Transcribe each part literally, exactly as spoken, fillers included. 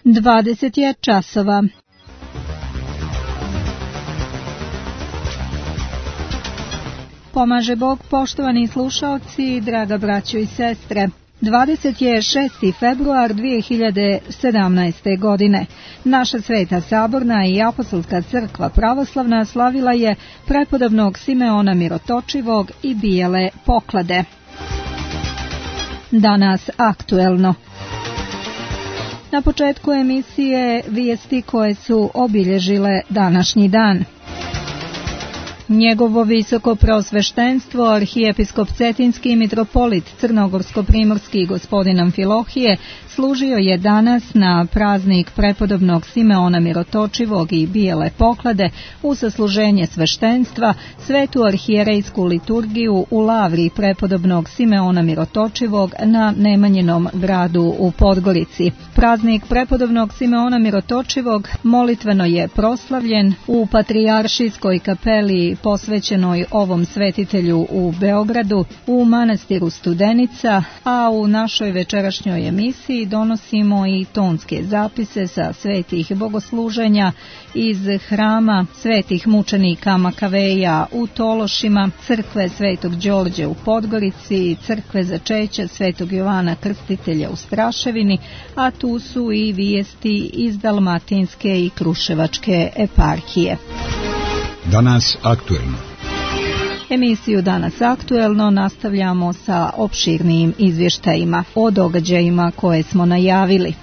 dvadeset je časova. Pomaže Bog, poštovani slušaoci, draga braćo i sestre. dvadeset šesti februar dvije hiljade sedamnaeste. godine. Naša Sveta Saborna i Apostolska crkva pravoslavna slavila je prepodobnog Simeona Mirotočivog i Bijele Poklade. Danas aktuelno. Na početku emisije vijesti koje su obilježile današnji dan. Njegovo visoko preosveštenstvo, arhijepiskop Cetinski i mitropolit Crnogorsko-primorski gospodin Amfilohije, služio je danas na praznik prepodobnog Simeona Mirotočivog i Bijele Poklade u sasluženje sveštenstva, svetu arhijerejsku liturgiju u lavri prepodobnog Simeona Mirotočivog na Nemanjinom gradu u Podgorici. Praznik prepodobnog Simeona Mirotočivog molitveno je proslavljen u Patrijaršijskoj kapeli posvećenoj ovom svetitelju u Beogradu, u manastiru Studenica, a u našoj večerašnjoj emisiji donosimo i tonske zapise sa svetih bogosluženja iz hrama svetih mučenika Makaveja u Tološima, crkve Svetog Đorđe u Podgorici, crkve Začeća Svetog Jovana Krstitelja u Straševini, a tu su i vijesti iz Dalmatinske i Kruševačke eparhije. Danas aktuelno. Emisiju Danas aktuelno nastavljamo sa opširnijim izvještajima o događajima koje smo najavili.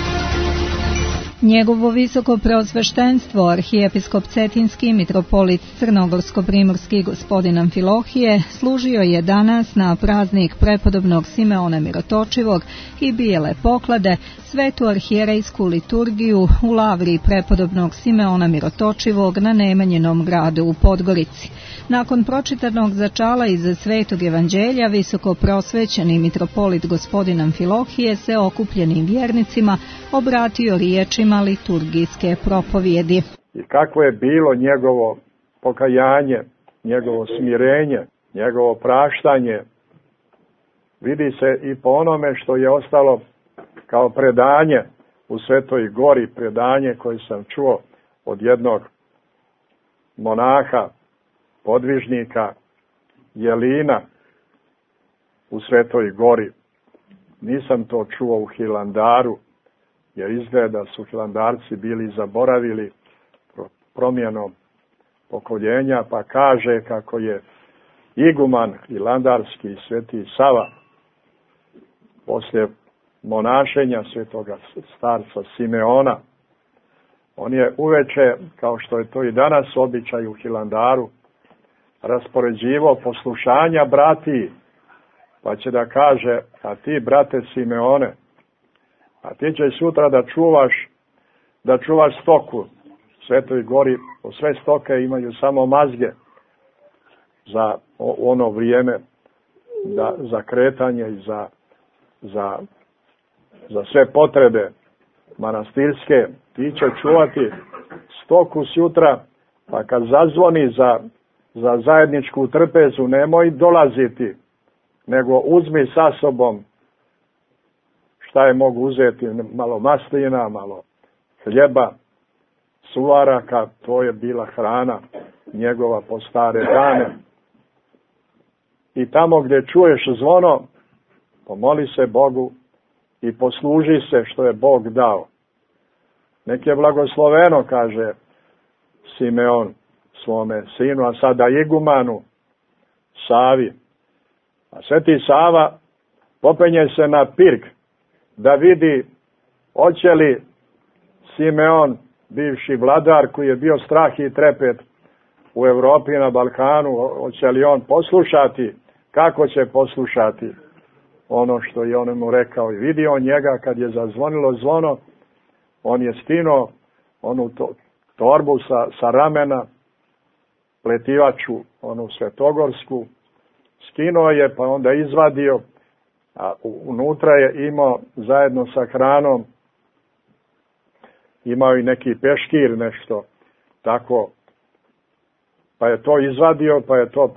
Njegovo visoko preosveštenstvo, arhijepiskop Cetinski i mitropolit Crnogorsko-primorski gospodin Amfilohije, služio je danas na praznik prepodobnog Simeona Mirotočivog i Bijele Poklade svetu arhijerejsku liturgiju u lavri prepodobnog Simeona Mirotočivog na Nemanjinom gradu u Podgorici. Nakon pročitanog začala iz Svetog evanđelja, visoko prosvećeni mitropolit gospodin Amfilohije se okupljenim vjernicima obratio riječima liturgijske propovjedi. I kako je bilo njegovo pokajanje, njegovo smirenje, njegovo praštanje, vidi se i po onome što je ostalo kao predanje u Svetoj Gori, predanje koje sam čuo od jednog monaha, podvižnika Jelina u Svetoj Gori. Nisam to čuo u Hilandaru, jer izgleda su Hilandarci bili zaboravili promjenom pokoljenja, pa kaže kako je iguman hilandarski Sveti Sava poslije monašenja svetoga starca Simeona, on je uveče, kao što je to i danas običaj u Hilandaru, raspoređivao poslušanja brati, pa će da kaže, a ti, brate Simeone, a ti će sutra da čuvaš, da čuvaš stoku. Svetoj Gori, sve stoke imaju samo mazge za ono vrijeme, da, za kretanje i za, za, za sve potrebe manastirske. Ti će čuvati stoku sutra, pa kad zazvoni za, za zajedničku trpezu, nemoj dolaziti, nego uzmi sa sobom šta je mogu uzeti, malo maslina, malo hljeba, suvaraka, to je bila hrana njegova po stare dane. I tamo gdje čuješ zvono, pomoli se Bogu i posluži se što je Bog dao. Nek je blagosloveno, kaže Simeon svome sinu, a sada igumanu Savi. A Sveti Sava popenje se na pirk da vidi hoće li Simeon, bivši vladar koji je bio strah i trepet u Europi i na Balkanu, hoće li on poslušati, kako će poslušati ono što je on mu rekao. I vidio on njega kad je zazvonilo zvono, on je skinuo onu to, torbu sa, sa ramena, pletivaču, onu svetogorsku, skinuo je pa onda izvadio, a unutra je imao zajedno sa hranom, imao i neki peškir, nešto tako, pa je to izvadio, pa je to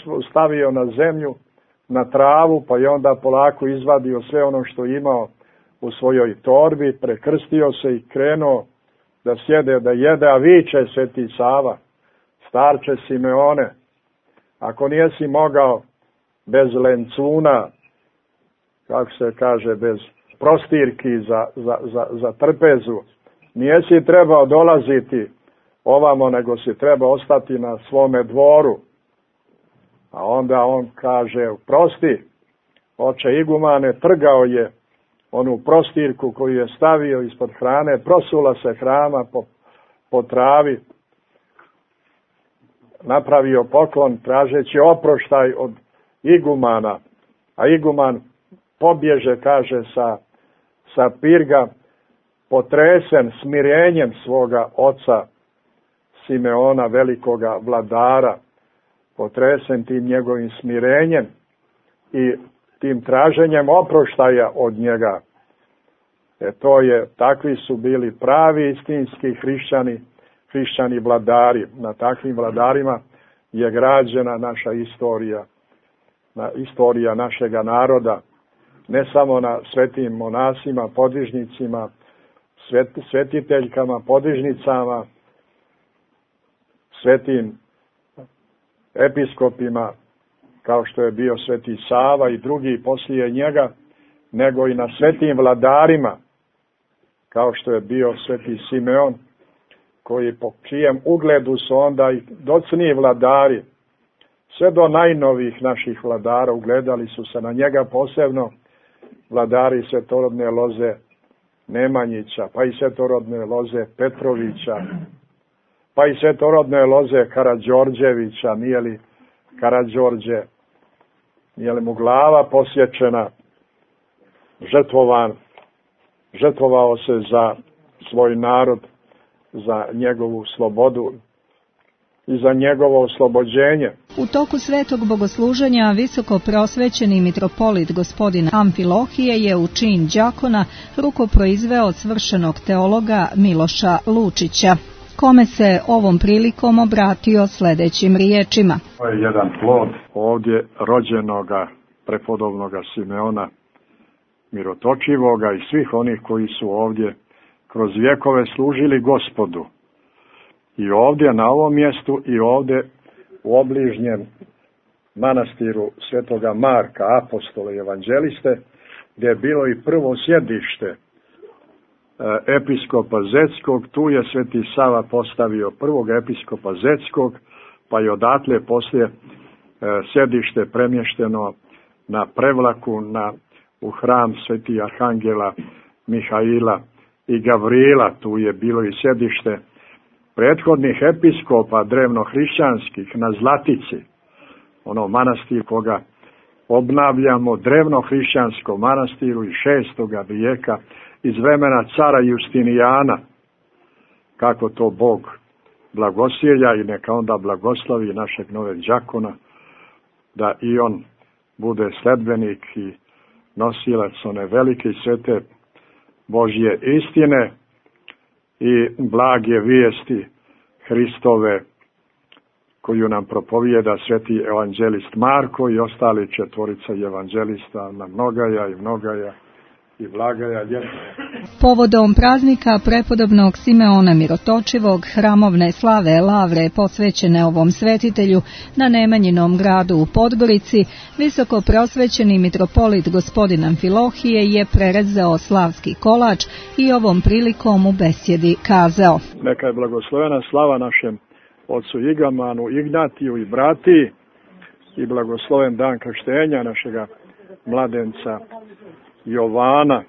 stavio na zemlju, na travu, pa je onda polako izvadio sve ono što je imao u svojoj torbi, prekrstio se i krenuo da sjede, da jede, a viče Sveti Sava: starče Simeone, ako nijesi mogao bez lencuna, kako se kaže, bez prostirki za, za, za, za trpezu, nijesi trebao dolaziti ovamo, nego si trebao ostati na svome dvoru. A onda on kaže: prosti, oče igumane, trgao je onu prostirku koju je stavio ispod hrane, prosula se hrana po, po travi, napravio poklon tražeći oproštaj od igumana, a iguman pobježe, kaže, sa, sa pirga, potresen smirenjem svoga oca Simeona, velikoga vladara, potresen tim njegovim smirenjem i tim traženjem oproštaja od njega. E to je, takvi su bili pravi istinski hrišćani, hrišćani vladari. Na takvim vladarima je građena naša istorija, na istorija našega naroda, ne samo na svetim monasima, podvižnicima, svet, svetiteljkama, podvižnicama, svetim episkopima, kao što je bio Sveti Sava i drugi poslije njega, nego i na svetim vladarima, kao što je bio Sveti Simeon, koji po čijem ugledu su onda i docniji vladari, sve do najnovih naših vladara ugledali su se na njega, posebno vladari svetorodne loze Nemanjića, pa i svetorodne loze Petrovića, pa i svetorodne loze Karađorđevića, nije li Karađorđe, nije li mu glava posječena, žrtvovan, žrtvovao se za svoj narod, za njegovu slobodu i za njegovo oslobođenje. U toku svetog bogosluženja visoko prosvećeni mitropolit gospodin Amfilohije je u čin đakona rukoproizveo svršenog teologa Miloša Lučića, kome se ovom prilikom obratio sljedećim riječima. To je jedan plod ovdje rođenoga prepodobnoga Simeona Mirotočivoga i svih onih koji su ovdje kroz vjekove služili Gospodu. I ovdje na ovom mjestu i ovdje u obližnjem manastiru Svetoga Marka, apostola i evanđeliste, gdje je bilo i prvo sjedište episkopa Zetskog. Tu je Sveti Sava postavio prvog episkopa Zetskog, pa je odatle poslije sjedište premješteno na Prevlaku, na, u hram Sveti Arhangela Mihaila i Gavrila. Tu je bilo i sjedište prethodnih episkopa drevnohrišćanskih na Zlatici, ono manastir koga obnavljamo, drevnohrišćansko manastiru iz šestoga vijeka, iz vremena cara Justinijana, kako to Bog blagosjelja, i neka onda blagoslovi našeg nove đakona, da i on bude sledbenik i nosilac one velike svete Božje istine i blage vijesti Hristove, koju nam propovijeda sveti evanđelist Marko i ostali četvorica evanđelista, na mnogaja i mnogaja i blagaja ljetna. Povodom praznika prepodobnog Simeona Mirotočivog, hramovne slave Lavre posvećene ovom svetitelju na Nemanjinom gradu u Podgorici, visoko prosvećeni mitropolit gospodin Amfilohije je prerezao slavski kolač i ovom prilikom u besjedi kazao: neka je blagoslovena slava našem ocu Igamanu, Ignatiju i brati, i blagosloven dan krštenja našega mladenca Jovana,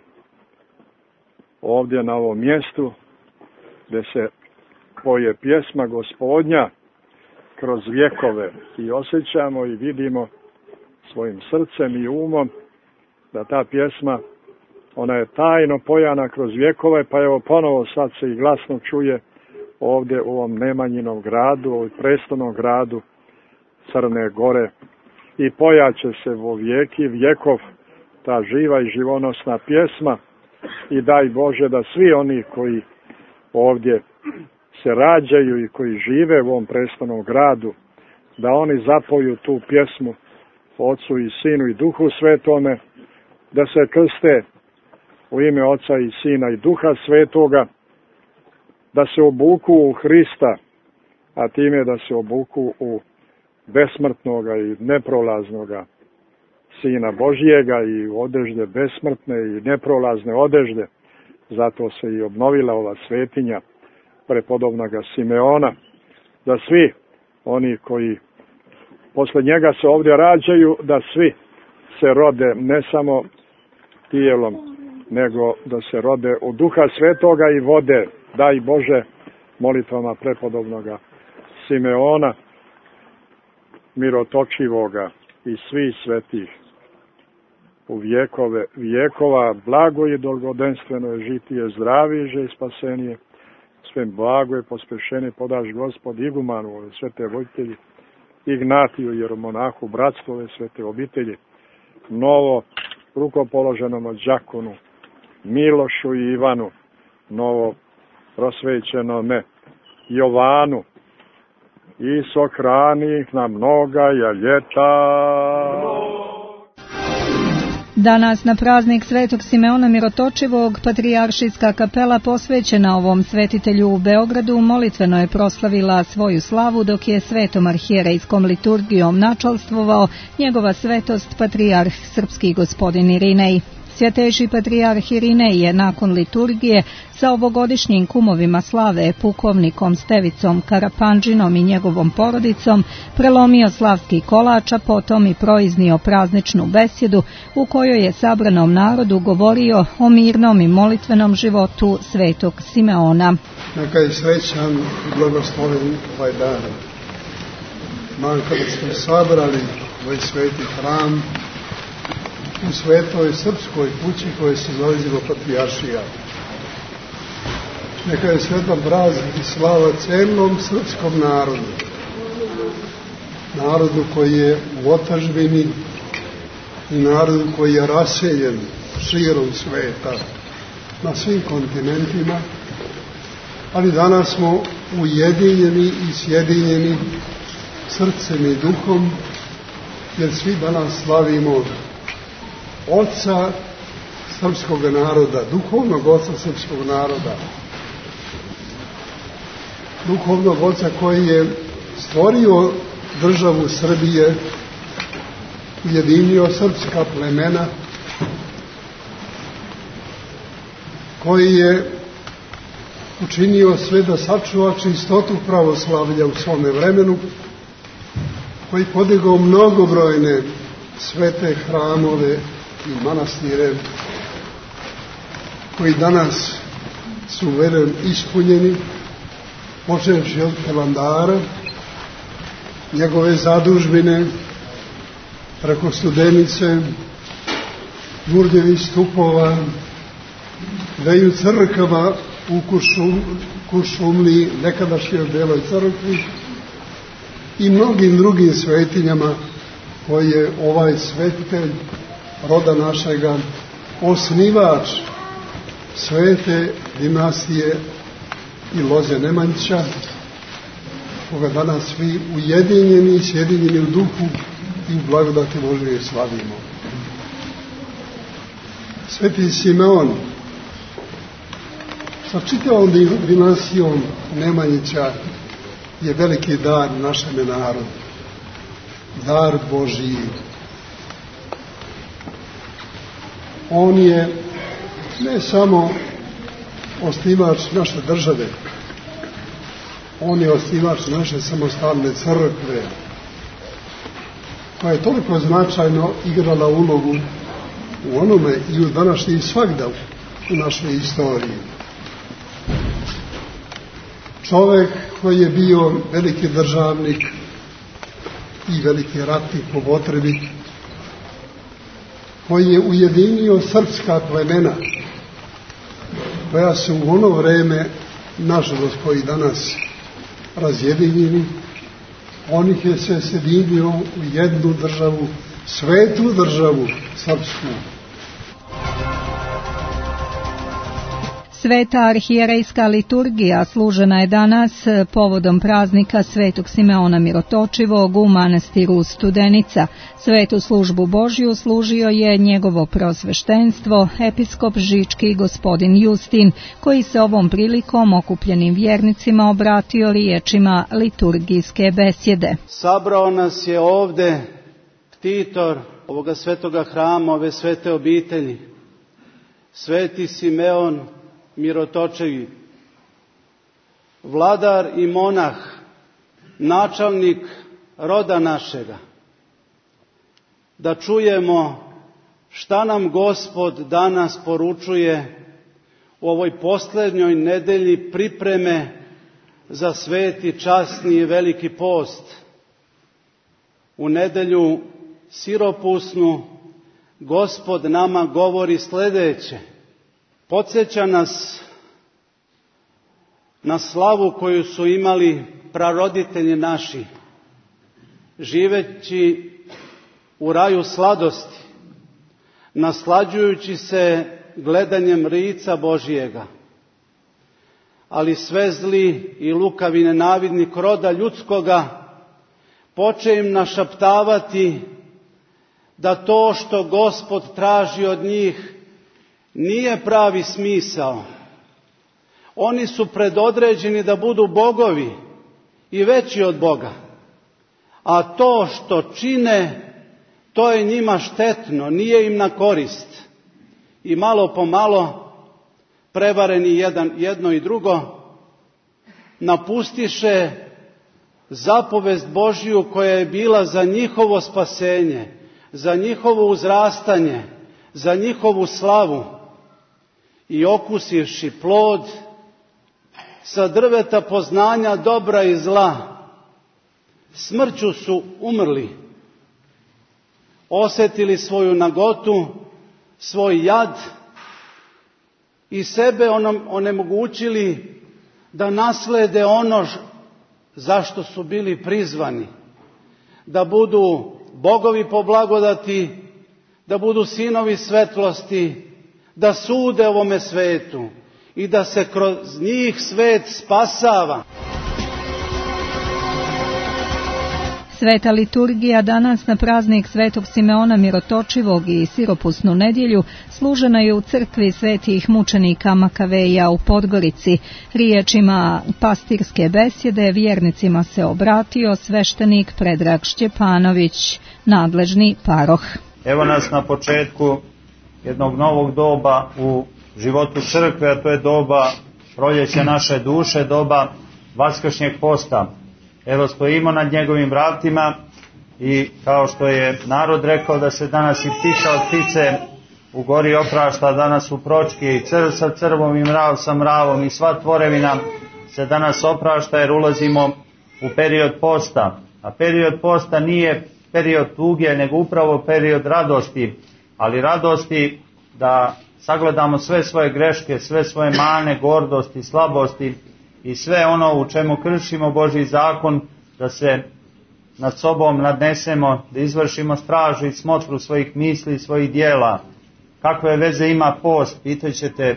ovdje na ovom mjestu gdje se poje pjesma Gospodnja kroz vjekove, i osjećamo i vidimo svojim srcem i umom da ta pjesma, ona je tajno pojana kroz vjekove, pa evo ponovo sad se i glasno čuje ovdje u ovom Nemanjinom gradu, ovoj prestolnom gradu Crne Gore, i pojaće se vo vijeki vjekov ta živa i živonosna pjesma. I daj Bože da svi oni koji ovdje se rađaju i koji žive u ovom prestolnom gradu, da oni zapoju tu pjesmu Otcu i Sinu i Duhu Svetome, da se krste u ime Oca i Sina i Duha Svetoga, da se obuku u Hrista, a time da se obuku u besmrtnoga i neprolaznoga Sina Božijega i u odežde besmrtne i neprolazne odežde. Zato se i obnovila ova svetinja prepodobnoga Simeona, da svi oni koji posle njega se ovdje rađaju, da svi se rode ne samo tijelom, nego da se rode u Duha Svetoga i vode, daj Bože, molitvama prepodobnoga Simeona, mirotočivoga i svih svetih. U vjekove vjekova blago i dolgodenstveno je žitije, zdraviže i spasenije, sve blago je pospešenje podaš Gospod igumanu ove svete voditelji, Ignatiju jeromonahu, bratstvo ove svete obitelji, novo rukopoloženom od Đakonu, Milošu i Ivanu, novo prosvećenome Jovanu, i sohrani na mnoga ljeta. Danas na praznik Svetog Simeona Mirotočivog patrijaršijska kapela posvećena ovom svetitelju u Beogradu molitveno je proslavila svoju slavu dok je svetom arhijerejskom liturgijom načalstvovao njegova svetost patrijarh srpski gospodin Irinej. Svjatejši patrijarh Irinej je nakon liturgije sa ovogodišnjim kumovima slave, pukovnikom Stevicom Karapandžinom i njegovom porodicom, prelomio slavski kolač, a potom i proiznio prazničnu besjedu u kojoj je sabranom narodu govorio o mirnom i molitvenom životu svetog Simeona. Neka je srećan i blagosloven ovaj dan. Dan kada smo sabrali ovaj sveti hram u svetoj srpskoj kući koje se zove patrijaršija. Neka je svetan praznik i slava celom srpskom narodu. Narodu koji je u otadžbini i narodu koji je raseljen širom sveta, na svim kontinentima, ali danas smo ujedinjeni i sjedinjeni srcem i duhom, jer svi danas slavimo Oca srpskog naroda, duhovnog Oca srpskog naroda, duhovnog Oca koji je stvorio državu Srbije, ujedinio srpska plemena, koji je učinio sve da sačuva čistotu pravoslavlja u svome vremenu, koji podigao mnogobrojne svete hramove i manastire, koji danas su verujem ispunjeni, počevši od Hilandara, njegove zadužbine, preko Studenice, Đurđevih stupova, dveju crkava u Kuršum, Kuršumliji, nekadašnjoj Beloj crkvi, i mnogim drugim svetinjama koji je ovaj svetitelj roda našega, osnivač svete dinastije i loze Nemanjića, koga danas svi ujedinjeni i sjedinjeni u duhu i u blagodati Božije slavimo. Sveti Simeon sa čitavom dinastijom Nemanjića je veliki dar našem narodu, dar Božiji. On je ne samo osnivač naše države, on je osnivač naše samostalne crkve, koja je toliko značajno igrala ulogu u onome i u današnji svagda u našoj istoriji. Čovjek koji je bio veliki državnik i veliki ratnik po potrebi, koji je ujedinio srpska plemena, koja su u ono vreme, nažalost koji danas razjedinjeni, on ih je se sjedinio u jednu državu, svetu državu srpsku. Sveta arhijerejska liturgija služena je danas povodom praznika Svetog Simeona Mirotočivog u manastiru Studenica. Svetu službu Božju služio je njegovo preosveštenstvo, episkop žički gospodin Justin, koji se ovom prilikom okupljenim vjernicima obratio riječima liturgijske besjede. Sabrao nas je ovde ktitor ovoga svetoga hrama, ove svete obitelji, Sveti Simeon Mirotočivi, vladar i monah, načelnik roda našega, da čujemo šta nam Gospod danas poručuje u ovoj posljednjoj nedelji pripreme za sveti, časni i veliki post. U nedelju siropusnu Gospod nama govori sljedeće. Podsjeća nas na slavu koju su imali praroditelji naši, živeći u raju sladosti, naslađujući se gledanjem rica Božijega. Ali sve zli i lukavi nenavidnik roda ljudskoga poče im našaptavati da to što Gospod traži od njih nije pravi smisao. Oni su predodređeni da budu bogovi i veći od Boga. A to što čine, to je njima štetno, nije im na korist. I malo po malo, prevareni jedan, jedno i drugo, napustiše zapovest Božju koja je bila za njihovo spasenje, za njihovo uzrastanje, za njihovu slavu. I okusivši plod sa drveta poznanja dobra i zla, smrću su umrli, osjetili svoju nagotu, svoj jad i sebe onemogućili da naslede ono zašto su bili prizvani, da budu bogovi po blagodati, da budu sinovi svetlosti, da sude ovome svetu i da se kroz njih svet spasava. Sveta liturgija danas na praznik Svetog Simeona Mirotočivog i siropusnu nedjelju služena je u crkvi svetih mučenika Makaveja u Podgorici. Riječima pastirske besjede vjernicima se obratio sveštenik Predrag Šćepanović, nadležni paroh. Evo nas na početku jednog novog doba u životu crkve, a to je doba proljeća naše duše, doba vaskršnjeg posta. Evo stojimo nad njegovim vratima i kao što je narod rekao da se danas i ptica od ptice u gori oprašta, danas u pročki i crv sa crvom i mrav sa mravom i sva tvorevina se danas oprašta jer ulazimo u period posta. A period posta nije period tuge, nego upravo period radosti, ali radosti da sagledamo sve svoje greške, sve svoje mane, gordosti, slabosti i sve ono u čemu kršimo Božji zakon, da se nad sobom nadnesemo, da izvršimo stražu i smotru svojih misli i svojih dijela. Kakve veze ima post, pitaćete,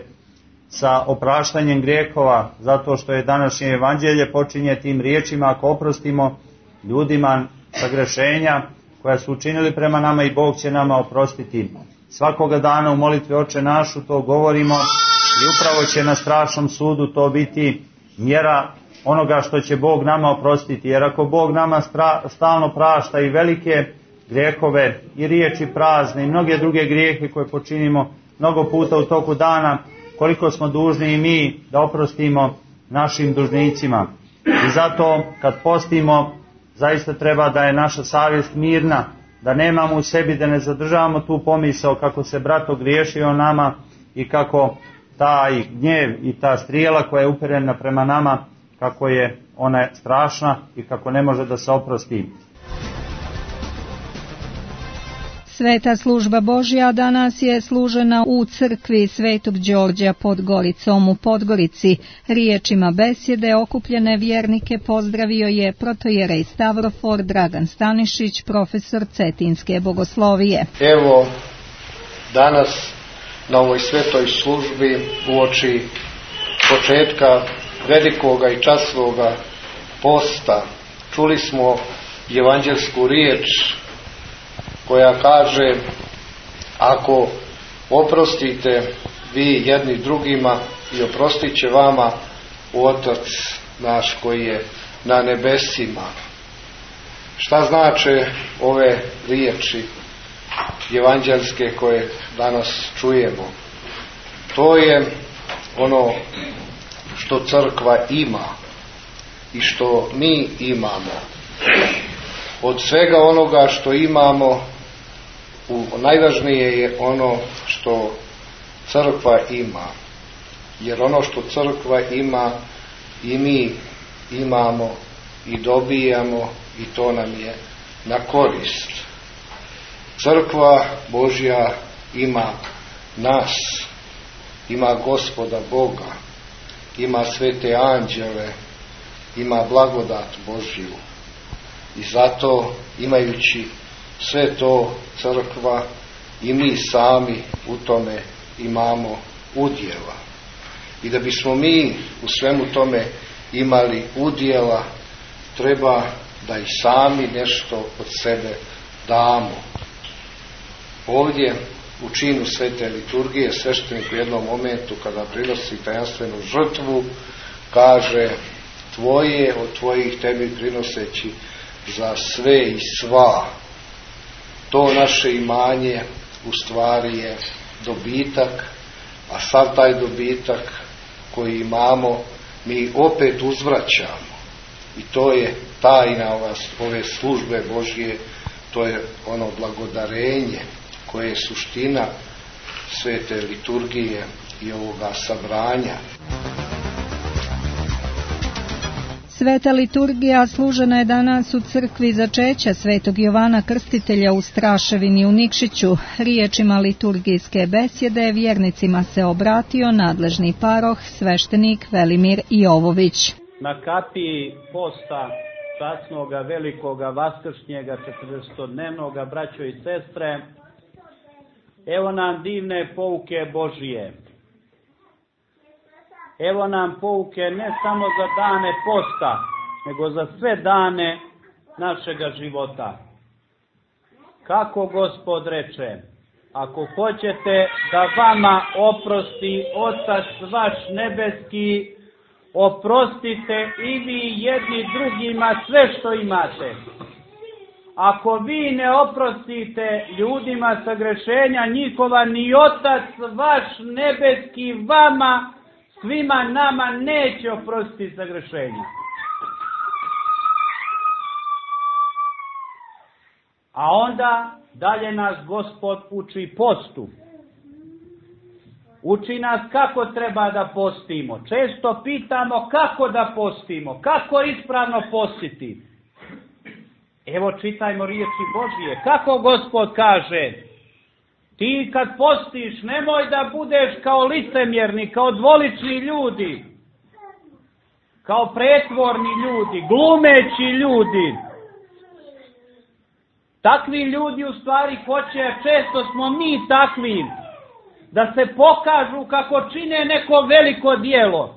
sa opraštanjem grijehova, zato što je današnje evanđelje počinje tim riječima: ako oprostimo ljudima sagrešenja koja su učinili prema nama, i Bog će nama oprostiti. Svakoga dana u molitvi Oče našu to govorimo i upravo će na strašnom sudu to biti mjera onoga što će Bog nama oprostiti. Jer ako Bog nama stra, stalno prašta i velike grijehove i riječi prazne i mnoge druge grijehe koje počinimo mnogo puta u toku dana, koliko smo dužni i mi da oprostimo našim dužnicima. I zato kad postimo, zaista treba da je naša savjest mirna, da nemamo u sebi, da ne zadržavamo tu pomisao kako se brat ogriješio nama i kako taj gnjev i ta strijela koja je uperena prema nama, kako je ona strašna i kako ne može da se oprosti. Sveta služba Božja danas je služena u crkvi Svetog Đorđa pod Goricom u Podgorici. Riječima besjede okupljene vjernike pozdravio je protojerej Stavrofor Dragan Stanišić, profesor Cetinske bogoslovije. Evo, danas na ovoj svetoj službi uoči početka velikoga i časnoga posta čuli smo evanđelsku riječ koja kaže: ako oprostite vi jedni drugima, i oprostit će vama Otac naš koji je na nebesima. Šta znače ove riječi evanđelske koje danas čujemo? To je ono što crkva ima i što mi imamo. Od svega onoga što imamo, najvažnije je ono što crkva ima. Jer ono što crkva ima i mi imamo i dobijamo, i to nam je na korist. Crkva Božja ima nas, ima Gospoda Boga, ima svete anđele, ima blagodat Božju. I zato, imajući sve to, crkva i mi sami u tome imamo udjela. I da bismo mi u svemu tome imali udjela, treba da i sami nešto od sebe damo. Ovdje u činu svete liturgije sveštenik u jednom momentu kada prinosi tajanstvenu žrtvu kaže: tvoje od tvojih tebi prinoseći za sve i sva. To naše imanje u stvari je dobitak, a sav taj dobitak koji imamo mi opet uzvraćamo. I to je tajna ove službe Božje, to je ono blagodarenje koje je suština svete liturgije i ovoga sabranja. Sveta liturgija služena je danas u crkvi začeća svetog Jovana Krstitelja u Straševini u Nikšiću. Riječima liturgijske besjede vjernicima se obratio nadležni paroh sveštenik Velimir Jovović. Na kapiji posta časnoga, velikoga, vaskršnjega, četrdesetodnevnoga, braćo i sestre, evo nam divne pouke Božije. Evo nam pouke ne samo za dane posta, nego za sve dane našega života. Kako Gospod reče: ako hoćete da vama oprosti Otac vaš nebeski, oprostite i vi jedni drugima sve što imate. Ako vi ne oprostite ljudima sagrešenja njihova, ni Otac vaš nebeski vama, svima nama, neće oprostiti sagrešenja. A onda dalje nas Gospod uči postu. Uči nas kako treba da postimo. Često pitamo kako da postimo, kako ispravno postiti. Evo čitajmo riječi Božije. Kako Gospod kaže: ti kad postiš, nemoj da budeš kao licemjerni, kao dvolični ljudi, kao pretvorni ljudi, glumeći ljudi. Takvi ljudi u stvari hoće, a često smo mi takvi, da se pokažu kako čine neko veliko djelo.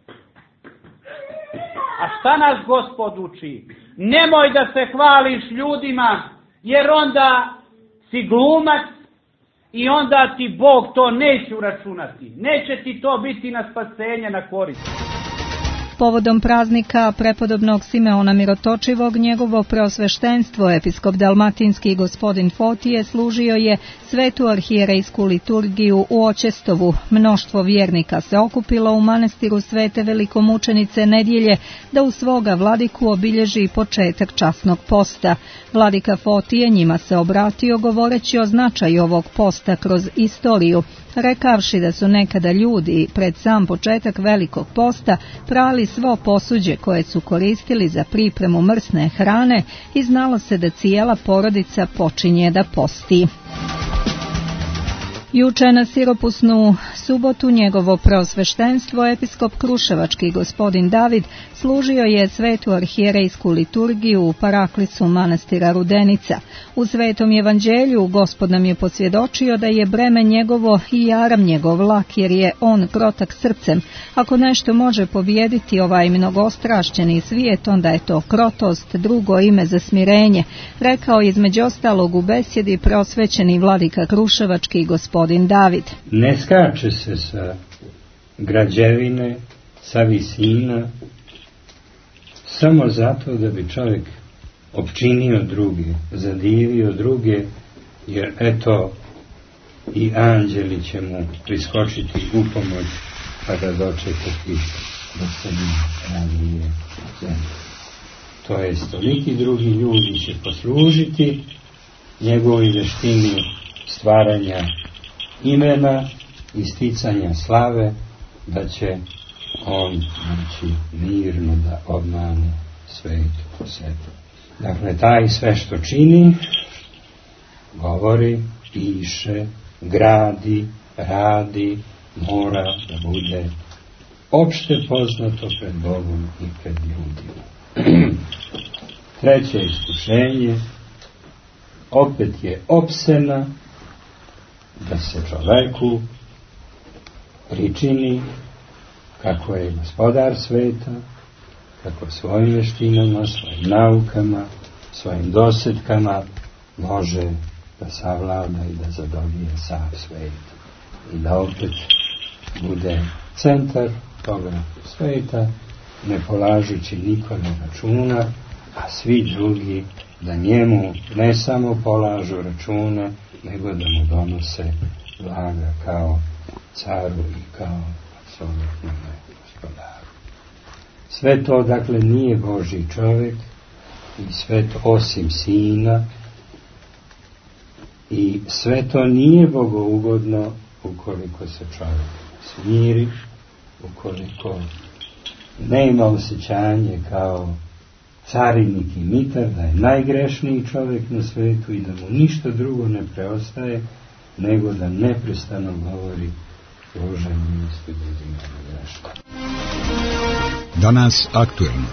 A šta nas Gospod uči? Nemoj da se hvališ ljudima, jer onda si glumac i onda ti Bog to neće uračunati. Neće ti to biti na spasenje, na korist. Povodom praznika prepodobnog Simeona Mirotočivog, njegovo preosveštenstvo, episkop dalmatinski gospodin Fotije, služio je svetu arhijerejsku liturgiju u Oćestovu. Mnoštvo vjernika se okupilo u manastiru Svete velikomučenice Nedjelje da u svoga vladiku obilježi početak časnog posta. Vladika Fotije njima se obratio govoreći o značaju ovog posta kroz istoriju, rekavši da su nekada ljudi pred sam početak velikog posta prali svo posuđe koje su koristili za pripremu mrsne hrane i znalo se da cijela porodica počinje da posti. Juče na siropusnu subotu njegovo preosveštenstvo episkop Kruševački gospodin David služio je svetu arhijerejsku liturgiju u paraklisu manastira Rudenica. U svetom evanđelju Gospod nam je posvjedočio da je breme njegovo i jaram njegov lak, jer je on krotak srcem. Ako nešto može pobijediti ovaj mnogostrašćeni svijet, onda je to krotost, drugo ime za smirenje, rekao između ostalog u besjedi preosvećeni vladika Kruševački gospodin David. Ne skače se sa građevine, sa visina, samo zato da bi čovjek opčinio druge, zadivio druge, jer eto i anđeli će mu priskočiti u pomoć, pa da dočekati da se mi radije zemlje. To je stoliki drugi ljudi će poslužiti njegovoj veštini stvaranja imena i sticanja slave, da će on moći mirno da obmane svetu po sebi. Dakle, taj sve što čini, govori, piše, gradi, radi, mora da bude opšte poznato pred Bogom i pred ljudima. Treće iskušenje opet je opsena da se čoveku pričini kako je gospodar sveta, kako svojim veštinama, svojim naukama, svojim dosetkama može da savlada i da zadobije sav svet i da opet bude centar toga sveta, ne polažući nikome računa, a svi drugi da njemu ne samo polažu račune, nego da mu donose blaga kao caru i kao apsolutnom gospodaru. Sve to, dakle, nije Božji čovjek i sve to osim Sina, i sve to nije bogougodno ukoliko se čovjek smiri, ukoliko nema osjećanje kao carinik i mitar da je najgrešniji čovjek na svetu i da mu ništa drugo ne preostaje nego da neprestano govori Bože milosti budi meni grešna. Danas aktuelno.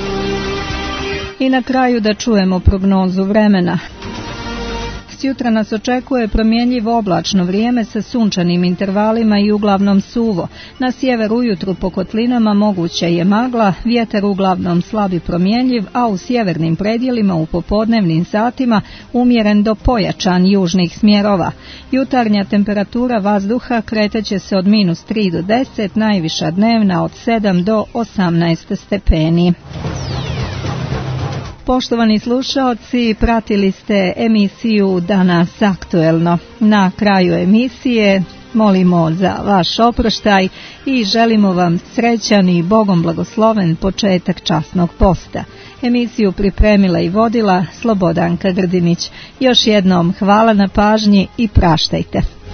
I na kraju da čujemo prognozu vremena. Sjutra nas očekuje promjenjivo oblačno vrijeme sa sunčanim intervalima i uglavnom suvo. Na sjeveru ujutru po kotlinama moguće je magla, vjetar uglavnom slab i promjenjiv, a u sjevernim predjelima u popodnevnim satima umjeren do pojačan južnih smjerova. Jutarnja temperatura vazduha kreteće se od minus tri do deset, najviša dnevna od sedam do osamnaest stepeni. Poštovani slušaoci, pratili ste emisiju Danas aktuelno. Na kraju emisije molimo za vaš oproštaj i želimo vam srećan i Bogom blagosloven početak časnog posta. Emisiju pripremila i vodila Slobodanka Grdinić. Još jednom hvala na pažnji i praštajte.